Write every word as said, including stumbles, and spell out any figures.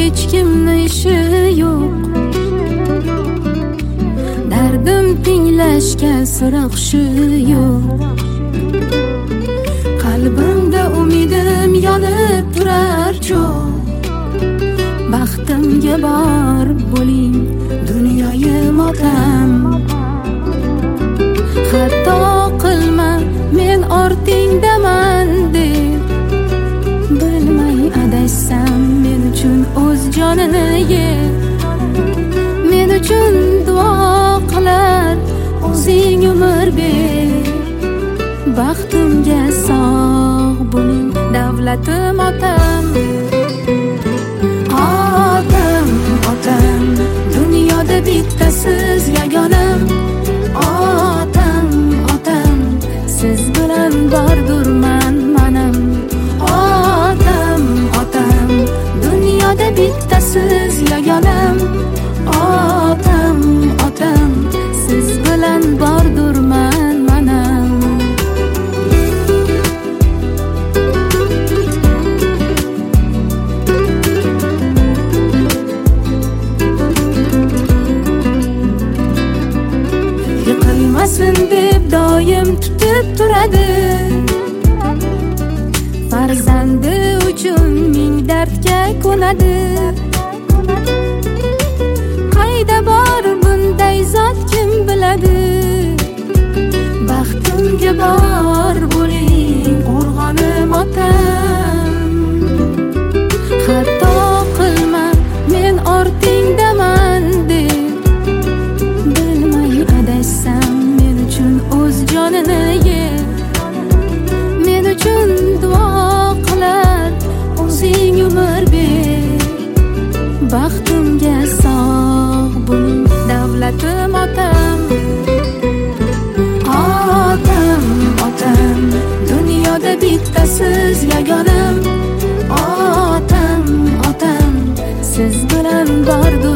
hech kimni ishi yo'q. Dardim tinglashga sira hushi yo'q. Qalbimda umidim yonib turar cho'g'. Baxtimga bor bo'ling dunyoyim otam. Xato qilma men ortingdaman deb, bilmay adashsam men uchun o'z jonini yer. Men uchun duo qilar o'zing umr ber. Baxtimga sog' bo'ling davlatim otam. Otam, otam, dunyoda bittasiz yagonam. Otam, otam, siz bilan bordurman manam. Otam, otam, dunyoda bittasiz yagonam. Otam, otam, siz bilan bordurman manam. Yiqilmasin deb doim tutib turadi. Farzandi uchun ming dardga ko'nadi. Qayda bor bunday zot kim biladi? Baxtimga bor bo'ling qo'rg'onim otam. Xato qilma men ortingdaman deb, bilmay adashsam men uchun o'z jonini yer. Men uchun duo qilar o'zing umr ber. Baxtimga sog' bo'ling davlatim otam. Otam, otam, dunyoda bittasiz yagonam. Otam, otam, siz bilan bor